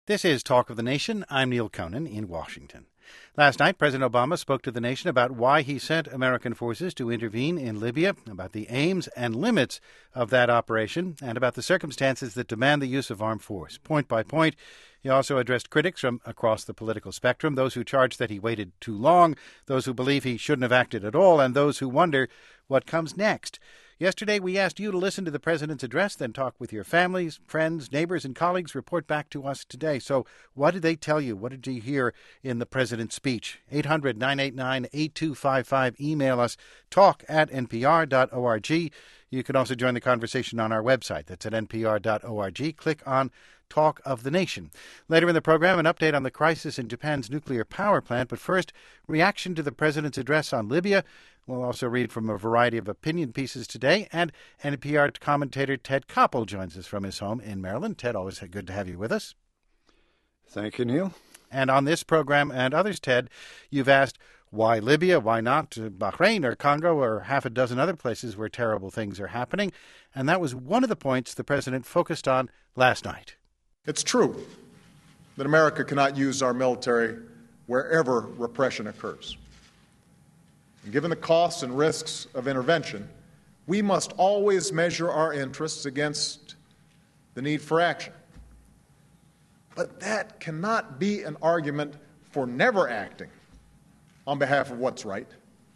This is Talk of the Nation. I'm Neil Conan in Washington. Last night, President Obama spoke to the nation about why he sent American forces to intervene in Libya, about the aims and limits of that operation, and about the circumstances that demand the use of armed force. Point by point, he also addressed critics from across the political spectrum, those who charge that he waited too long, those who believe he shouldn't have acted at all, and those who wonder what comes next. Yesterday, we asked you to listen to the president's address, then talk with your families, friends, neighbors, and colleagues. Report back to us today. So what did they tell you? What did you hear in the president's speech? 800-989-8255. Email us, talk@npr.org. You can also join the conversation on our website. That's at npr.org. Click on Talk of the Nation. Later in the program, an update on the crisis in Japan's nuclear power plant. But first, reaction to the president's address on Libya. We'll also read from a variety of opinion pieces today. And NPR commentator Ted Koppel joins us from his home in Maryland. Ted, always good to have you with us. Thank you, Neil. And on this program and others, Ted, you've asked, why Libya? Why not Bahrain or Congo or half a dozen other places where terrible things are happening? And that was one of the points the president focused on last night. It's true that America cannot use our military wherever repression occurs. And given the costs and risks of intervention, we must always measure our interests against the need for action. But that cannot be an argument for never acting on behalf of what's right.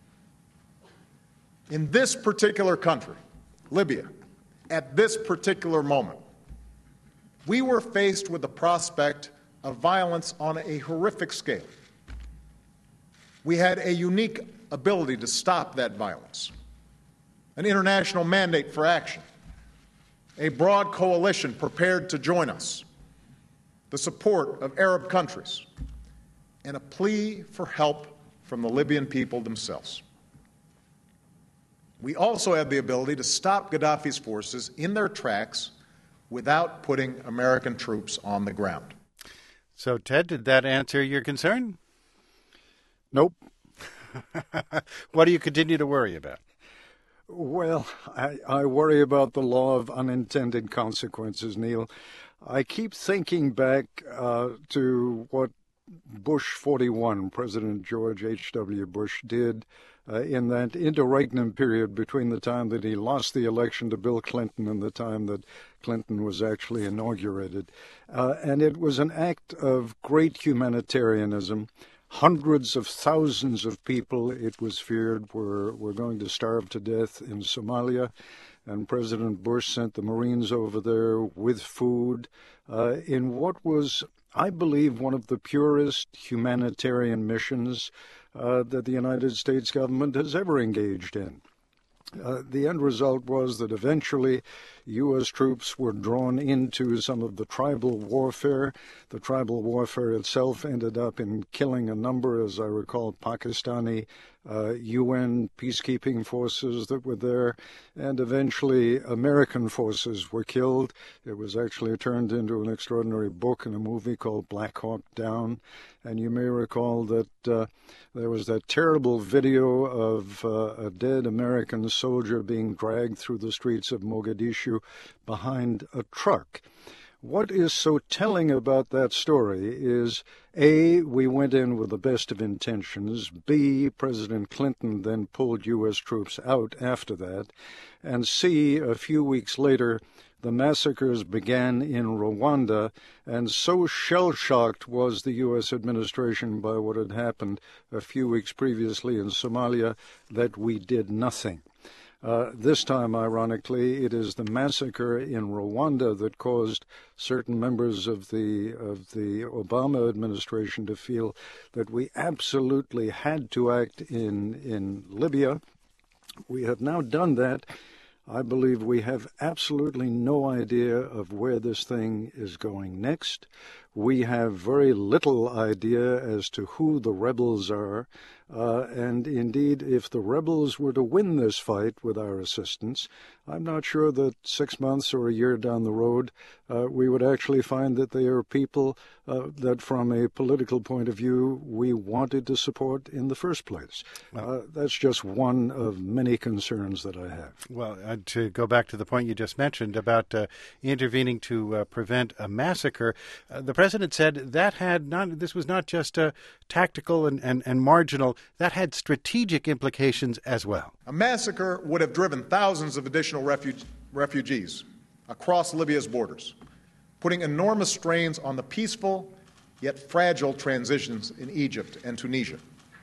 In this particular country, Libya, at this particular moment, we were faced with the prospect of violence on a horrific scale. We had a unique ability to stop that violence, an international mandate for action, a broad coalition prepared to join us, the support of Arab countries, and a plea for help from the Libyan people themselves. We also had the ability to stop Gaddafi's forces in their tracks without putting American troops on the ground. So, Ted, did that answer your concern? Nope. What do you continue to worry about? Well, I worry about the law of unintended consequences, Neil. I keep thinking back to what Bush 41, President George H.W. Bush, did in that interregnum period between the time that he lost the election to Bill Clinton and the time that Clinton was actually inaugurated. And it was an act of great humanitarianism. Hundreds of thousands of people, it was feared, were going to starve to death in Somalia. And President Bush sent the Marines over there with food in what was, I believe, one of the purest humanitarian missions that the United States government has ever engaged in. The end result was that eventually U.S. troops were drawn into some of the tribal warfare. The tribal warfare itself ended up in killing a number, as I recall, Pakistani UN peacekeeping forces that were there, and eventually American forces were killed. It was actually turned into an extraordinary book and a movie called Black Hawk Down. And you may recall that there was that terrible video of a dead American soldier being dragged through the streets of Mogadishu behind a truck. What is so telling about that story is, A, we went in with the best of intentions, B, President Clinton then pulled U.S. troops out after that, and C, a few weeks later, the massacres began in Rwanda, and so shell-shocked was the U.S. administration by what had happened a few weeks previously in Somalia that we did nothing. This time, ironically, it is the massacre in Rwanda that caused certain members of the Obama administration to feel that we absolutely had to act in Libya. We have now done that. I believe we have absolutely no idea of where this thing is going next. We have very little idea as to who the rebels are. And indeed, if the rebels were to win this fight with our assistance, I'm not sure that 6 months or a year down the road, we would actually find that they are people that from a political point of view, we wanted to support in the first place. That's just one of many concerns that I have. Well, to go back to the point you just mentioned about intervening to prevent a massacre, the president said this was not just tactical and marginal, that had strategic implications as well. A massacre would have driven thousands of additional refugees across Libya's borders, putting enormous strains on the peaceful yet fragile transitions in Egypt and Tunisia.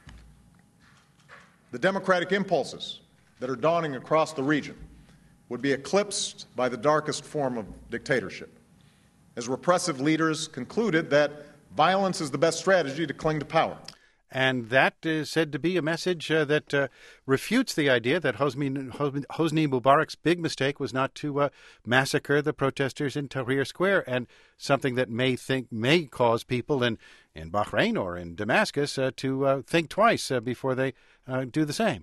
The democratic impulses that are dawning across the region would be eclipsed by the darkest form of dictatorship, as repressive leaders concluded that violence is the best strategy to cling to power. And that is said to be a message that refutes the idea that Hosni Mubarak's big mistake was not to massacre the protesters in Tahrir Square, and something that may cause people in Bahrain or in Damascus to think twice before they do the same.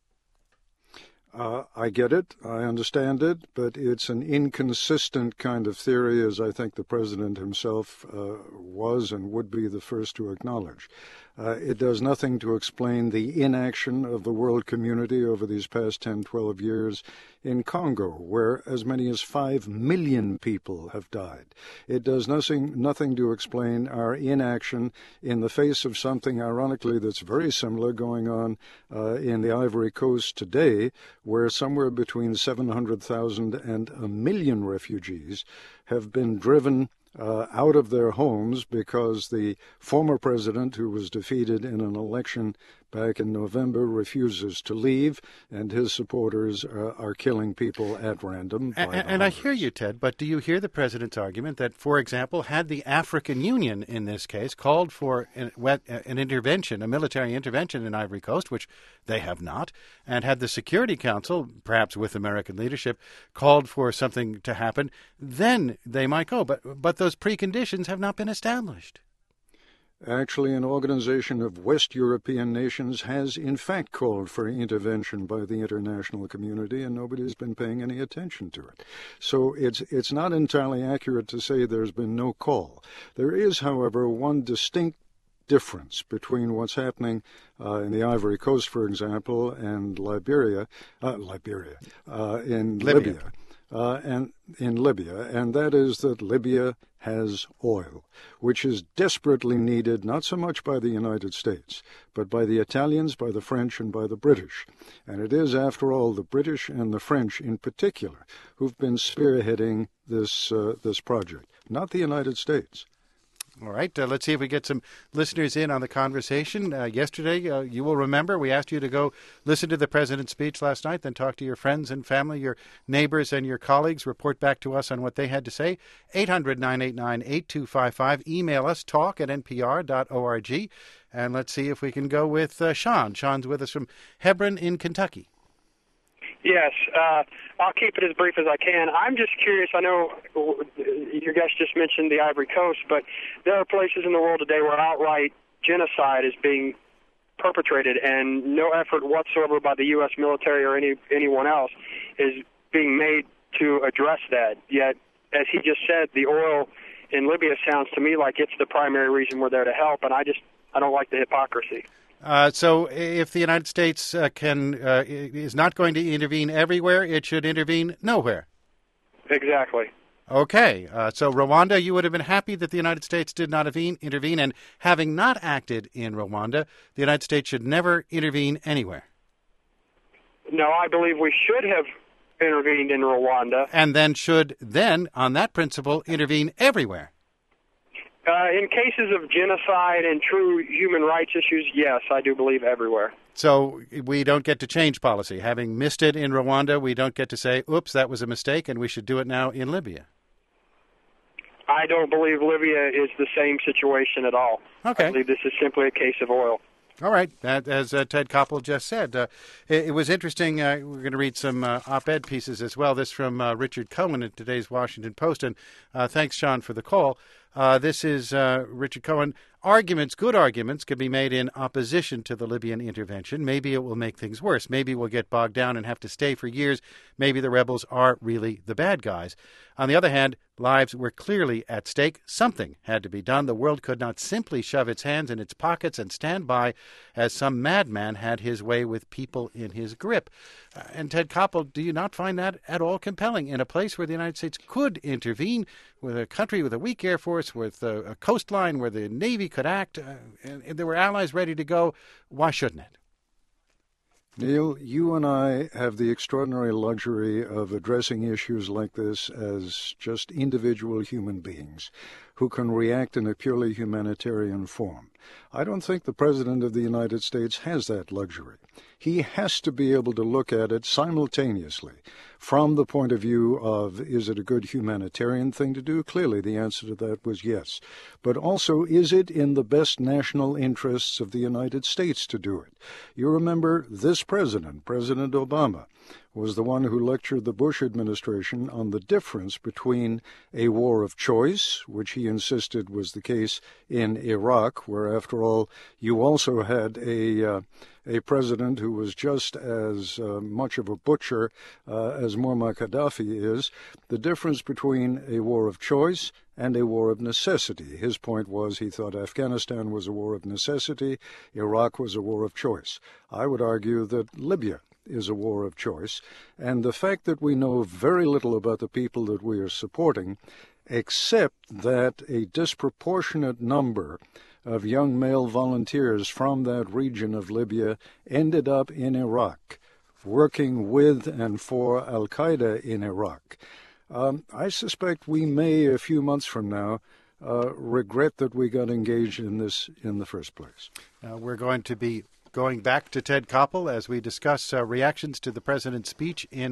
I get it. I understand it. But it's an inconsistent kind of theory, as I think the president himself was and would be the first to acknowledge. It does nothing to explain the inaction of the world community over these past 10, 12 years in Congo, where as many as 5 million people have died. It does nothing to explain our inaction in the face of something, ironically, that's very similar going on in the Ivory Coast today, where somewhere between 700,000 and 1 million refugees have been driven out of their homes because the former president, who was defeated in an election back in November, refuses to leave, and his supporters are killing people at random. And I hear you, Ted, but do you hear the president's argument that, for example, had the African Union in this case called for an intervention, a military intervention in Ivory Coast, which they have not, and had the Security Council, perhaps with American leadership, called for something to happen, then they might go. But those preconditions have not been established. Actually, an organization of West European nations has, in fact, called for intervention by the international community, and nobody's been paying any attention to it. So it's not entirely accurate to say there's been no call. There is, however, one distinct difference between what's happening in the Ivory Coast, for example, and in Libya. And in Libya, and that is that Libya has oil, which is desperately needed not so much by the United States, but by the Italians, by the French, and by the British. And it is, after all, the British and the French in particular who've been spearheading this project, not the United States. All right, let's see if we get some listeners in on the conversation. Yesterday, you will remember, we asked you to go listen to the president's speech last night, then talk to your friends and family, your neighbors and your colleagues, report back to us on what they had to say. 800-989-8255. Email us, talk@npr.org. And let's see if we can go with Sean. Sean's with us from Hebron in Kentucky. Yes, I'll keep it as brief as I can. I'm just curious. I know your guest just mentioned the Ivory Coast, but there are places in the world today where outright genocide is being perpetrated, and no effort whatsoever by the U.S. military or anyone else is being made to address that. Yet, as he just said, the oil in Libya sounds to me like it's the primary reason we're there to help, and I don't like the hypocrisy. So if the United States is not going to intervene everywhere, it should intervene nowhere. Exactly. Okay. So Rwanda, you would have been happy that the United States did not intervene, and having not acted in Rwanda, the United States should never intervene anywhere. No, I believe we should have intervened in Rwanda. And then should on that principle, intervene everywhere. In cases of genocide and true human rights issues, yes, I do believe everywhere. So we don't get to change policy. Having missed it in Rwanda, we don't get to say, oops, that was a mistake, and we should do it now in Libya. I don't believe Libya is the same situation at all. Okay. I believe this is simply a case of oil. All right. As Ted Koppel just said, it was interesting. We're going to read some op-ed pieces as well. This from Richard Cohen in today's Washington Post. And thanks, Sean, for the call. This is Richard Cohen. Good arguments could be made in opposition to the Libyan intervention. Maybe it will make things worse. Maybe we'll get bogged down and have to stay for years. Maybe the rebels are really the bad guys. On the other hand, lives were clearly at stake. Something had to be done. The world could not simply shove its hands in its pockets and stand by as some madman had his way with people in his grip. And Ted Koppel, do you not find that at all compelling? In a place where the United States could intervene, with a country with a weak air force, with a coastline where the Navy could act, and there were allies ready to go, why shouldn't it? Neil, you and I have the extraordinary luxury of addressing issues like this as just individual human beings who can react in a purely humanitarian form. I don't think the President of the United States has that luxury. He has to be able to look at it simultaneously from the point of view of, is it a good humanitarian thing to do? Clearly, the answer to that was yes. But also, is it in the best national interests of the United States to do it? You remember this president, President Obama, was the one who lectured the Bush administration on the difference between a war of choice, which he insisted was the case in Iraq, where, after all, you also had a president who was just as much of a butcher as Muammar Gaddafi is, the difference between a war of choice and a war of necessity. His point was he thought Afghanistan was a war of necessity, Iraq was a war of choice. I would argue that Libya is a war of choice, and the fact that we know very little about the people that we are supporting, except that a disproportionate number of young male volunteers from that region of Libya ended up in Iraq, working with and for al-Qaeda in Iraq. I suspect we may, a few months from now, regret that we got engaged in this in the first place. We're going to be going back to Ted Koppel as we discuss reactions to the president's speech in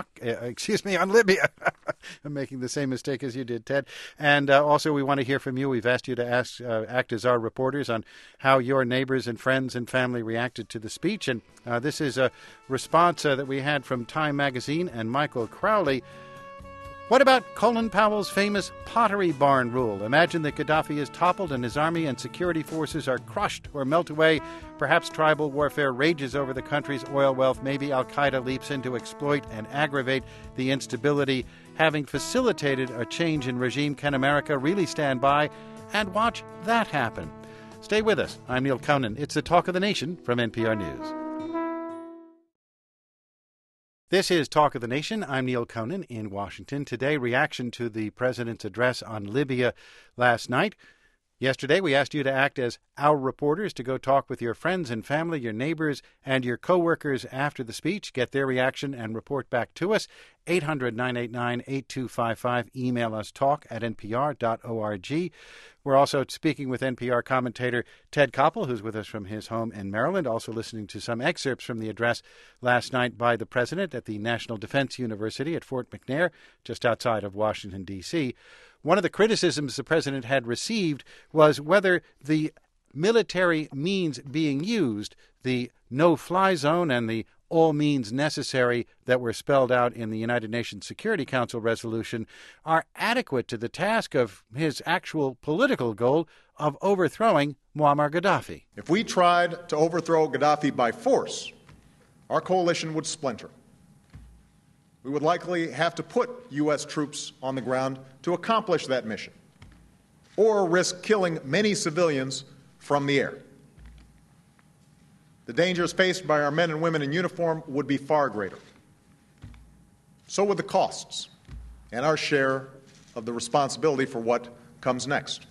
on Libya. I'm making the same mistake as you did, Ted. And also we want to hear from you. We've asked you to act as our reporters on how your neighbors and friends and family reacted to the speech. And this is a response that we had from Time Magazine and Michael Crowley. What about Colin Powell's famous pottery barn rule? Imagine that Gaddafi is toppled and his army and security forces are crushed or melt away. Perhaps tribal warfare rages over the country's oil wealth. Maybe al-Qaeda leaps in to exploit and aggravate the instability. Having facilitated a change in regime, can America really stand by and watch that happen? Stay with us. I'm Neil Conan. It's the Talk of the Nation from NPR News. This is Talk of the Nation. I'm Neil Conan in Washington. Today, reaction to the president's address on Libya last night. Yesterday, we asked you to act as our reporters to go talk with your friends and family, your neighbors, and your coworkers after the speech. Get their reaction and report back to us. 800-989-8255. Email us talk@npr.org. We're also speaking with NPR commentator Ted Koppel, who's with us from his home in Maryland, also listening to some excerpts from the address last night by the president at the National Defense University at Fort McNair, just outside of Washington, D.C. One of the criticisms the president had received was whether the military means being used, the no-fly zone and the all means necessary that were spelled out in the United Nations Security Council resolution, are adequate to the task of his actual political goal of overthrowing Muammar Gaddafi. If we tried to overthrow Gaddafi by force, our coalition would splinter. We would likely have to put U.S. troops on the ground to accomplish that mission, or risk killing many civilians from the air. The dangers faced by our men and women in uniform would be far greater. So would the costs and our share of the responsibility for what comes next.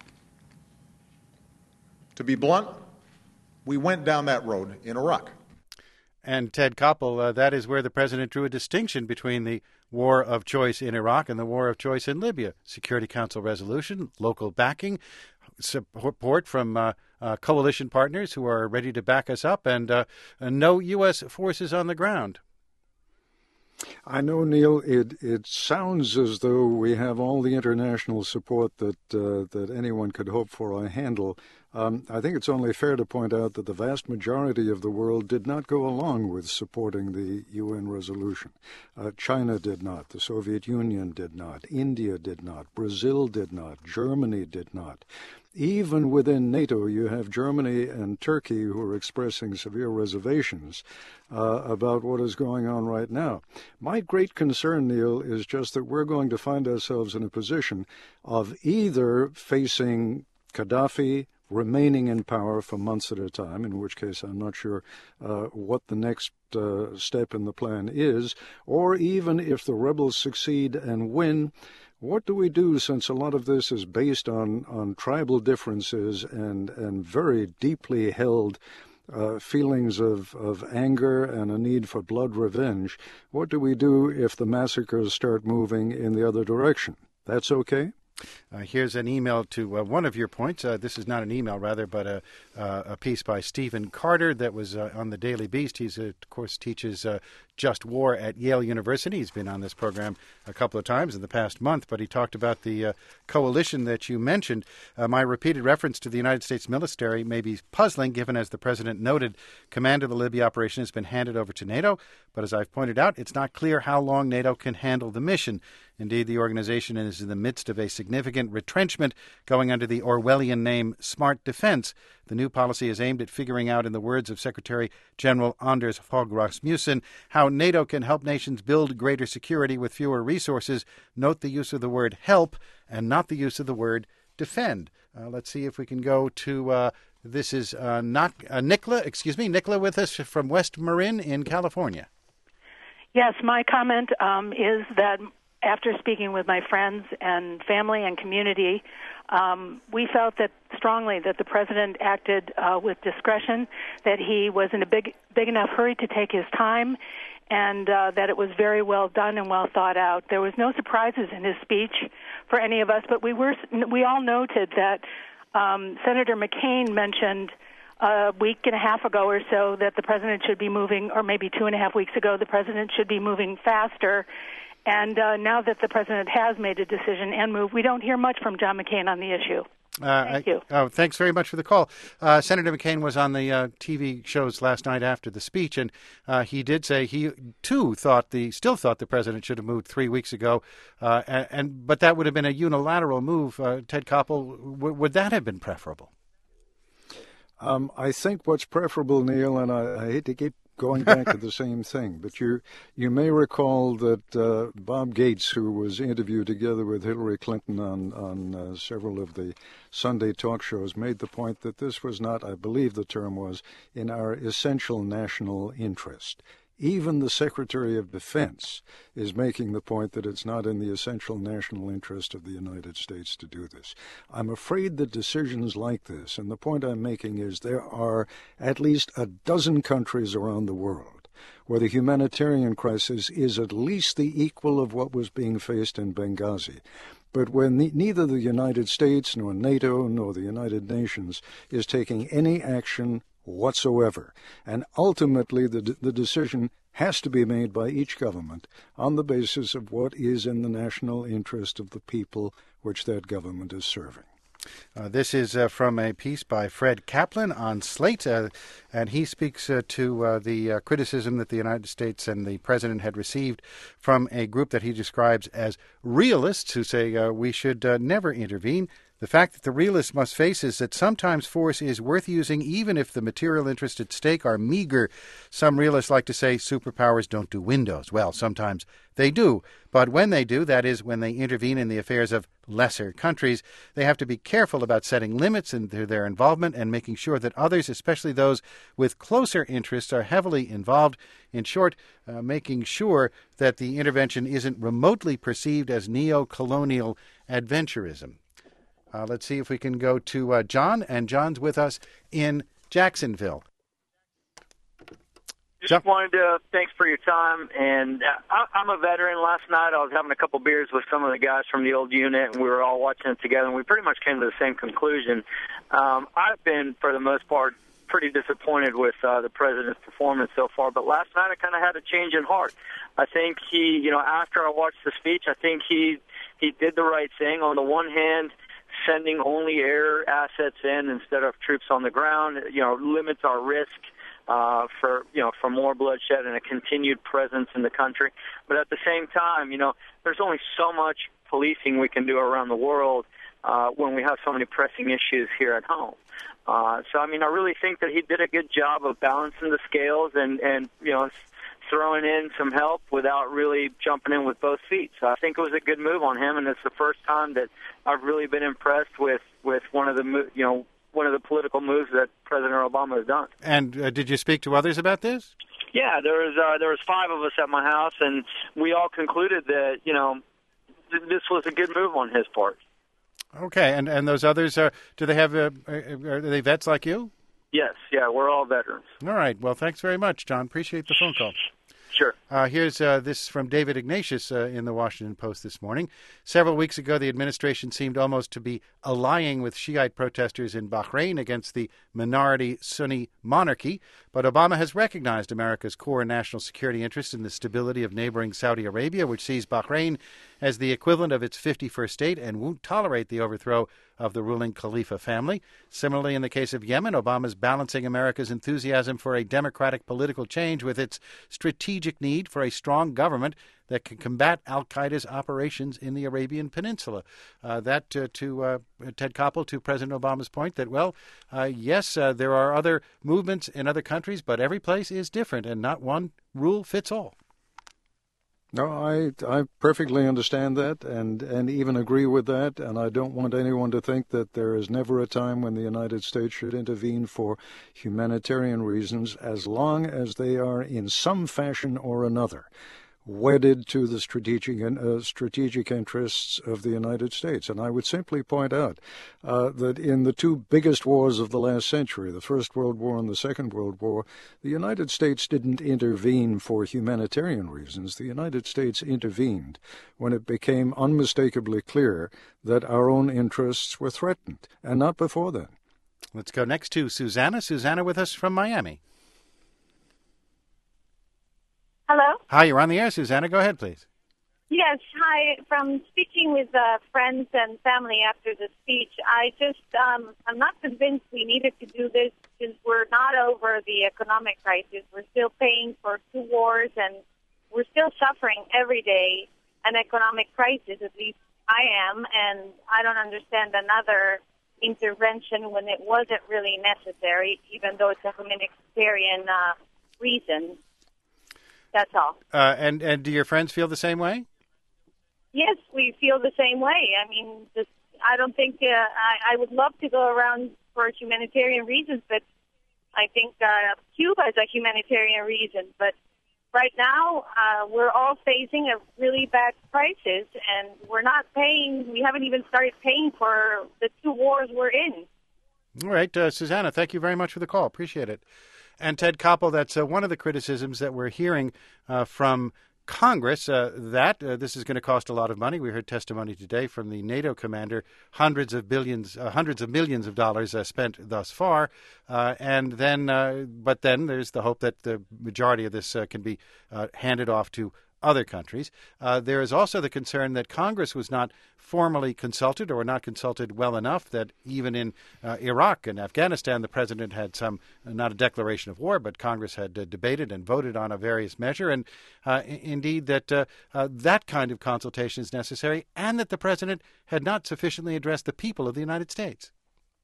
To be blunt, we went down that road in Iraq. And Ted Koppel, that is where the president drew a distinction between the war of choice in Iraq and the war of choice in Libya. Security Council resolution, local backing, support from coalition partners who are ready to back us up, and no U.S. forces on the ground. I know, Neil, it sounds as though we have all the international support that anyone could hope for or handle. I think it's only fair to point out that the vast majority of the world did not go along with supporting the UN resolution. China did not, the Soviet Union did not, India did not, Brazil did not, Germany did not. Even within NATO, you have Germany and Turkey who are expressing severe reservations about what is going on right now. My great concern, Neil, is just that we're going to find ourselves in a position of either facing Gaddafi remaining in power for months at a time, in which case I'm not sure what the next step in the plan is, or even if the rebels succeed and win, what do we do, since a lot of this is based on tribal differences and very deeply held feelings of anger and a need for blood revenge? What do we do if the massacres start moving in the other direction? That's okay? Here's an email to one of your points. This is not an email, rather, but a piece by Stephen Carter that was on the Daily Beast. He's, of course, teaches just war at Yale University. He's been on this program a couple of times in the past month, but he talked about the coalition that you mentioned. My repeated reference to the United States military may be puzzling, given, as the president noted, command of the Libya operation has been handed over to NATO, but as I've pointed out, it's not clear how long NATO can handle the mission. Indeed, the organization is in the midst of a significant retrenchment going under the Orwellian name Smart Defense. The new policy is aimed at figuring out, in the words of Secretary General Anders Fogh Rasmussen, how NATO can help nations build greater security with fewer resources. Note the use of the word help and not the use of the word defend. Let's see if we can go to, this is Nicola with us from West Marin in California. Yes, my comment is that after speaking with my friends and family and community, we felt that strongly that the president acted with discretion, that he was in a big enough hurry to take his time, and that it was very well done and well thought out. There was no surprises in his speech for any of us, but we all noted that Senator McCain mentioned a week and a half ago or so that the president should be moving, or maybe 2.5 weeks ago, the president should be moving faster. And now that the president has made a decision and moved, we don't hear much from John McCain on the issue. Thank you. Thanks very much for the call. Senator McCain was on the TV shows last night after the speech, and he did say he, too, still thought the president should have moved 3 weeks ago, but that would have been a unilateral move. Ted Koppel, would that have been preferable? I think what's preferable, Neil, and I hate to keep going back to the same thing, but you may recall that Bob Gates, who was interviewed together with Hillary Clinton on several of the Sunday talk shows, made the point that this was not, I believe the term was, in our essential national interest. Even the Secretary of Defense is making the point that it's not in the essential national interest of the United States to do this. I'm afraid that decisions like this, and the point I'm making is there are at least a dozen countries around the world where the humanitarian crisis is at least the equal of what was being faced in Benghazi. But when neither the United States nor NATO nor the United Nations is taking any action whatsoever, and ultimately the decision has to be made by each government on the basis of what is in the national interest of the people which that government is serving. This is from a piece by Fred Kaplan on Slate, and he speaks to the criticism that the United States and the president had received from a group that he describes as realists who say we should never intervene. The fact that the realists must face is that sometimes force is worth using even if the material interests at stake are meager. Some realists like to say superpowers don't do windows. Well, sometimes they do. But when they do, that is, when they intervene in the affairs of lesser countries, they have to be careful about setting limits into their involvement and making sure that others, especially those with closer interests, are heavily involved. In short, making sure that the intervention isn't remotely perceived as neo-colonial adventurism. Let's see if we can go to John, and John's with us in Jacksonville. Just wanted to thanks for your time, and I'm a veteran. Last night I was having a couple beers with some of the guys from the old unit, and we were all watching it together, and we pretty much came to the same conclusion. I've been, for the most part, pretty disappointed with the president's performance so far, but last night I kind of had a change in heart. I think he, after I watched the speech, I think he did the right thing. On the one hand, sending only air assets in instead of troops on the ground, limits our risk for more bloodshed and a continued presence in the country. But at the same time, there's only so much policing we can do around the world when we have so many pressing issues here at home. I really think that he did a good job of balancing the scales and throwing in some help without really jumping in with both feet. So I think it was a good move on him, and it's the first time that I've really been impressed with one of the political moves that President Obama has done. And did you speak to others about this? Yeah, there was 5 of us at my house, and we all concluded that this was a good move on his part. Okay, and those others, do they have are they vets like you? Yes, yeah, we're all veterans. All right. Well, thanks very much, John. Appreciate the phone call. Sure. Here's this from David Ignatius in the Washington Post this morning. Several weeks ago, the administration seemed almost to be allying with Shiite protesters in Bahrain against the minority Sunni monarchy, but Obama has recognized America's core national security interest in the stability of neighboring Saudi Arabia, which sees Bahrain as the equivalent of its 51st state and won't tolerate the overthrow of the ruling Khalifa family. Similarly, in the case of Yemen, Obama's balancing America's enthusiasm for a democratic political change with its strategic need for a strong government that can combat al-Qaeda's operations in the Arabian Peninsula. To Ted Koppel, to President Obama's point that, yes, there are other movements in other countries, but every place is different and not one rule fits all. No, I perfectly understand that and even agree with that, and I don't want anyone to think that there is never a time when the United States should intervene for humanitarian reasons as long as they are in some fashion or another wedded to the strategic interests of the United States. And I would simply point out that in the 2 biggest wars of the last century, the First World War and the Second World War, the United States didn't intervene for humanitarian reasons. The United States intervened when it became unmistakably clear that our own interests were threatened, and not before then. Let's go next to Susanna. Susanna with us from Miami. Hello? Hi, you're on the air, Susanna. Go ahead, please. Yes, hi. From speaking with friends and family after the speech, I'm not convinced we needed to do this since we're not over the economic crisis. We're still paying for 2 wars, and we're still suffering every day an economic crisis. At least I am, and I don't understand another intervention when it wasn't really necessary, even though it's a humanitarian reason. That's all. And do your friends feel the same way? Yes, we feel the same way. I mean, I don't think I would love to go around for humanitarian reasons, but I think Cuba is a humanitarian reason. But right now, we're all facing a really bad crisis, and we're not paying. We haven't even started paying for the 2 wars we're in. All right, Susanna, thank you very much for the call. Appreciate it. And Ted Koppel, that's one of the criticisms that we're hearing from Congress, that this is going to cost a lot of money. We heard testimony today from the NATO commander, hundreds of millions of dollars spent thus far. But then there's the hope that the majority of this can be handed off to other countries. There is also the concern that Congress was not formally consulted or not consulted well enough, that even in Iraq and Afghanistan, the president had not a declaration of war, but Congress had debated and voted on a various measure. And indeed that that kind of consultation is necessary, and that the president had not sufficiently addressed the people of the United States.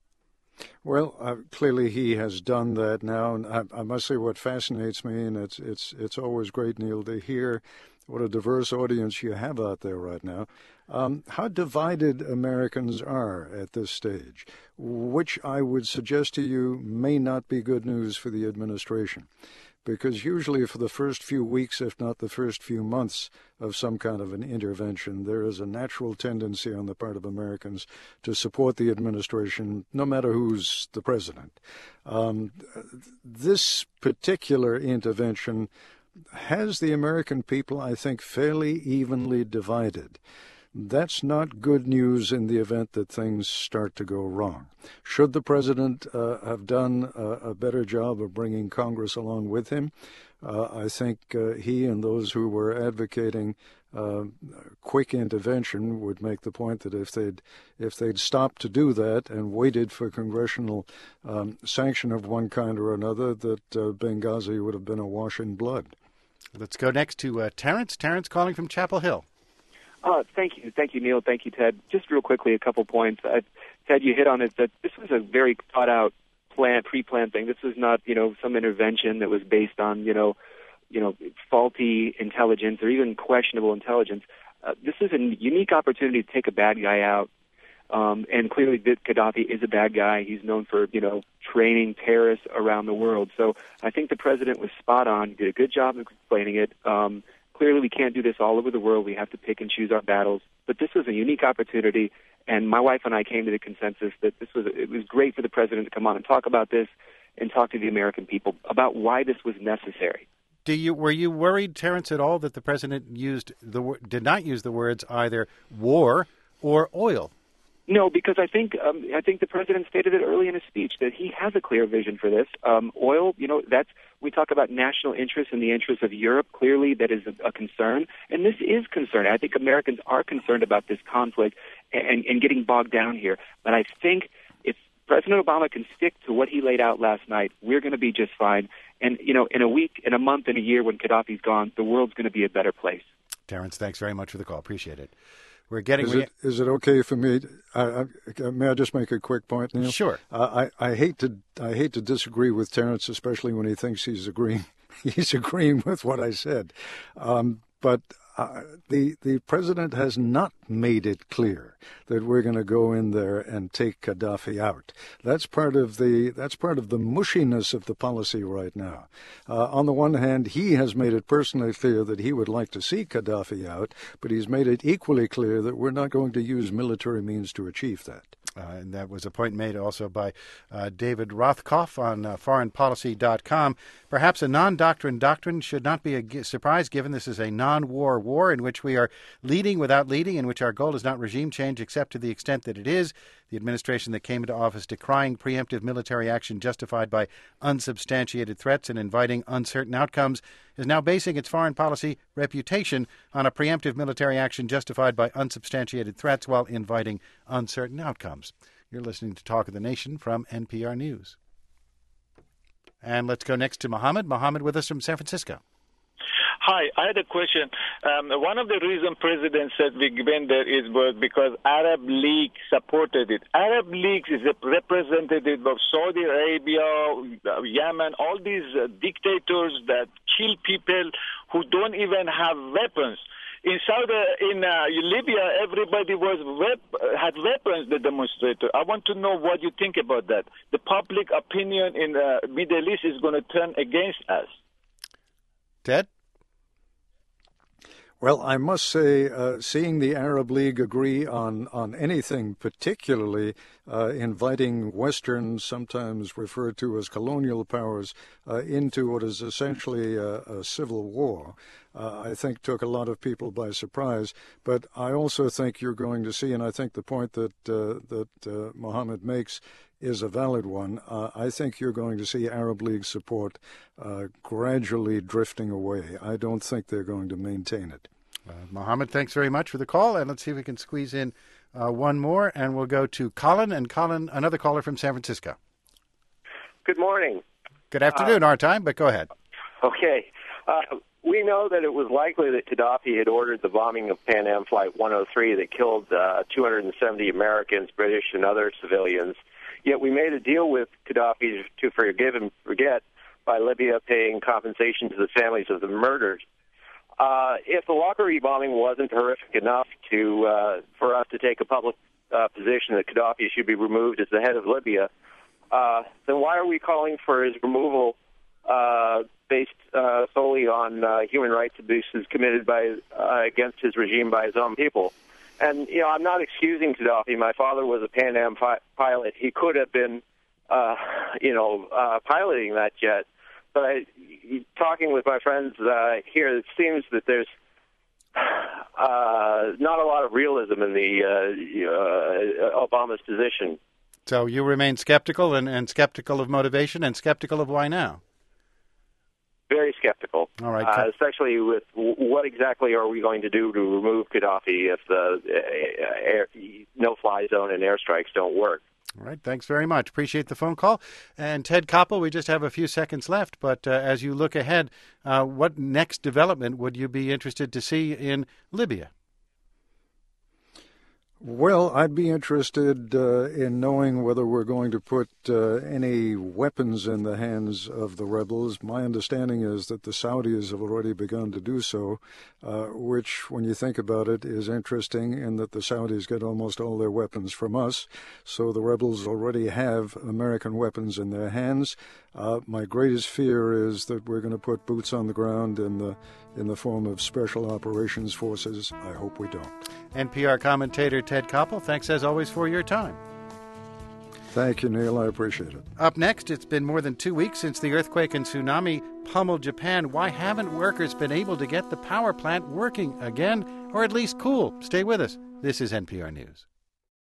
Well, clearly he has done that now, and I must say what fascinates me, and it's always great, Neil, to hear what a diverse audience you have out there right now, how divided Americans are at this stage, which I would suggest to you may not be good news for the administration. Because usually for the first few weeks, if not the first few months of some kind of an intervention, there is a natural tendency on the part of Americans to support the administration, no matter who's the president. This particular intervention has the American people, I think, fairly evenly divided. that's not good news in the event that things start to go wrong. Should the president have done a better job of bringing Congress along with him? I think he and those who were advocating quick intervention would make the point that if they'd stopped to do that and waited for congressional sanction of one kind or another, that Benghazi would have been awash in blood. Let's go next to Terrence. Terrence calling from Chapel Hill. Thank you, Neil. Thank you, Ted. Just real quickly, a couple points. Ted, you hit on it that this was a very thought-out pre-planned thing. This was not, some intervention that was based on, faulty intelligence or even questionable intelligence. This is a unique opportunity to take a bad guy out. And clearly, Gaddafi is a bad guy. He's known for, training terrorists around the world. So I think the president was spot on. He did a good job of explaining it. Clearly, we can't do this all over the world. We have to pick and choose our battles. But this was a unique opportunity, and my wife and I came to the consensus that it was great for the president to come on and talk about this and talk to the American people about why this was necessary. Were you worried, Terrence, at all that the president did not use the words either war or oil? No, because I think the president stated it early in his speech that he has a clear vision for this. Oil, we talk about national interest and the interests of Europe. Clearly, that is a concern, and this is concerning. I think Americans are concerned about this conflict and getting bogged down here. But I think if President Obama can stick to what he laid out last night, we're going to be just fine. And in a week, in a month, in a year, when Gaddafi's gone, the world's going to be a better place. Terrence, thanks very much for the call. Appreciate it. Is it okay for me? May I just make a quick point, Neil? Sure. I hate to disagree with Terrence, especially when he thinks he's agreeing with what I said. But the president has not made it clear that we're going to go in there and take Gaddafi out. That's part of the mushiness of the policy right now. On the one hand, he has made it personally clear that he would like to see Gaddafi out, but he's made it equally clear that we're not going to use military means to achieve that. And that was a point made also by David Rothkopf on foreignpolicy.com. Perhaps a non-doctrine doctrine should not be a surprise, given this is a non-war war in which we are leading without leading, in which our goal is not regime change except to the extent that it is. The administration that came into office decrying preemptive military action justified by unsubstantiated threats and inviting uncertain outcomes is now basing its foreign policy reputation on a preemptive military action justified by unsubstantiated threats while inviting uncertain outcomes. You're listening to Talk of the Nation from NPR News. And let's go next to Mohammed. Mohammed with us from San Francisco. Hi, I had a question. One of the reasons President said Big Bender was because Arab League supported it. Arab League is a representative of Saudi Arabia, Yemen, all these dictators that kill people who don't even have weapons. In Libya, everybody had weapons, the demonstrator. I want to know what you think about that. The public opinion in the Middle East is going to turn against us. Ted? Well, I must say, seeing the Arab League agree on anything, particularly inviting Western, sometimes referred to as colonial powers, into what is essentially a civil war, I think took a lot of people by surprise. But I also think you're going to see, and I think the point that Mohammed makes is a valid one. I think you're going to see Arab League support gradually drifting away. I don't think they're going to maintain it. Mohammed, thanks very much for the call. And let's see if we can squeeze in one more. And we'll go to Colin. And Colin, another caller from San Francisco. Good morning. Good afternoon, our time, but go ahead. Okay. We know that it was likely that Gaddafi had ordered the bombing of Pan Am Flight 103 that killed 270 Americans, British, and other civilians. Yet we made a deal with Gaddafi to forgive and forget by Libya paying compensation to the families of the murdered. If the Lockerbie bombing wasn't horrific enough for us to take a public position that Gaddafi should be removed as the head of Libya, then why are we calling for his removal based solely on human rights abuses committed against his regime by his own people? And, I'm not excusing Gaddafi. My father was a Pan Am pilot. He could have been, piloting that jet. But talking with my friends here, it seems that there's not a lot of realism in the Obama's position. So you remain skeptical and skeptical of motivation and skeptical of why now? Very skeptical. All right. Especially with what exactly are we going to do to remove Gaddafi if the no-fly zone and airstrikes don't work? All right. Thanks very much. Appreciate the phone call. And Ted Koppel, we just have a few seconds left, but as you look ahead, what next development would you be interested to see in Libya? Well, I'd be interested in knowing whether we're going to put any weapons in the hands of the rebels. My understanding is that the Saudis have already begun to do so, which, when you think about it, is interesting in that the Saudis get almost all their weapons from us. So the rebels already have American weapons in their hands. My greatest fear is that we're going to put boots on the ground in the form of special operations forces. I hope we don't. NPR commentator Ted Koppel, thanks as always for your time. Thank you, Neil. I appreciate it. Up next, it's been more than 2 weeks since the earthquake and tsunami pummeled Japan. Why haven't workers been able to get the power plant working again, or at least cool? Stay with us. This is NPR News.